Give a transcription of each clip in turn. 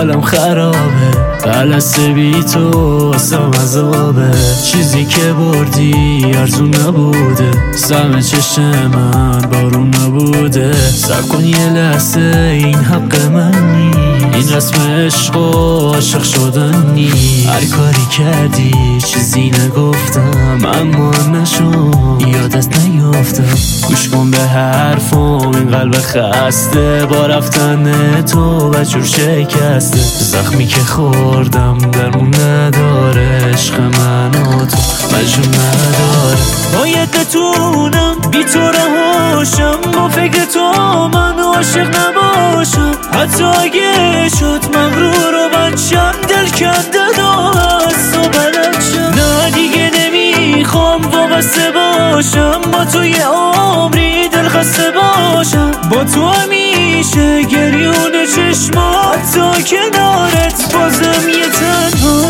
حالم خرابه، بلسه بی تو واسم عذابه. چیزی که بردی ارزون نبوده، سم چشم من بارون نبوده. سب کن یه لحظه، این حق من نی، این رسم عشق و عاشق شدن نی. هر کاری کردی چیزی نگفتم، اما نشد یادت نیافتم. گوش کن به حرفم، این قلب خسته با رفتن تو و جور شکسته. زخمی که خوردم درمون نداره، عشق من و تو مجنون نداره. باید بتونم بی تو رهاشم، با فکر تو من عاشق نباشم. حتی اگه شد مغرور و بچم، دل کنده از تو بلنشم. نه دیگه نمیخوام وابسته باشم، با تو یه عمری دل خسته باشم. با تو همیشه گریون چشمات، تا کنارت بازم یه تنها.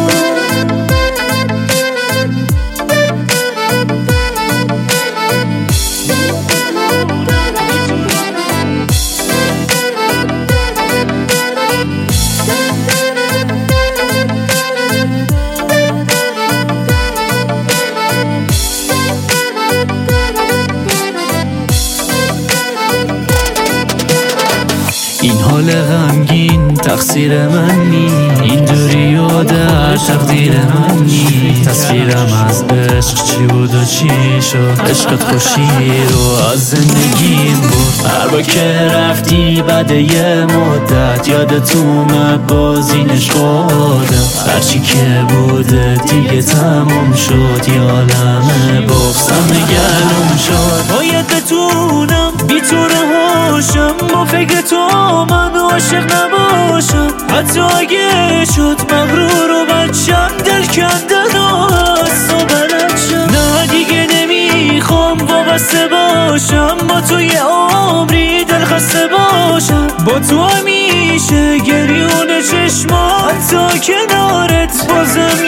این حال غمگین تقصیر من نی، این دوری و در تقدیر من نی. تصویرم از عشق چی بود و چی شد، عشقت خوشی رو از زندگیم بود. هر با که رفتی بعد یه مدت، یادت اومد بازینش خودم. هرچی که بوده دیگه تموم شد، یه عالمه بغضم گلوم شد. باید بتونم بی تو رهاشم، با فکر تو من عاشق نباشم. حتی اگه شد مغرور و بچم، دل کنده از تو بلنشم. نه دیگه نمیخوام وابسته باشم، با تو یه عمری دل خسته باشم. با تو همیشه گریون چشمات، تا کنارت بازم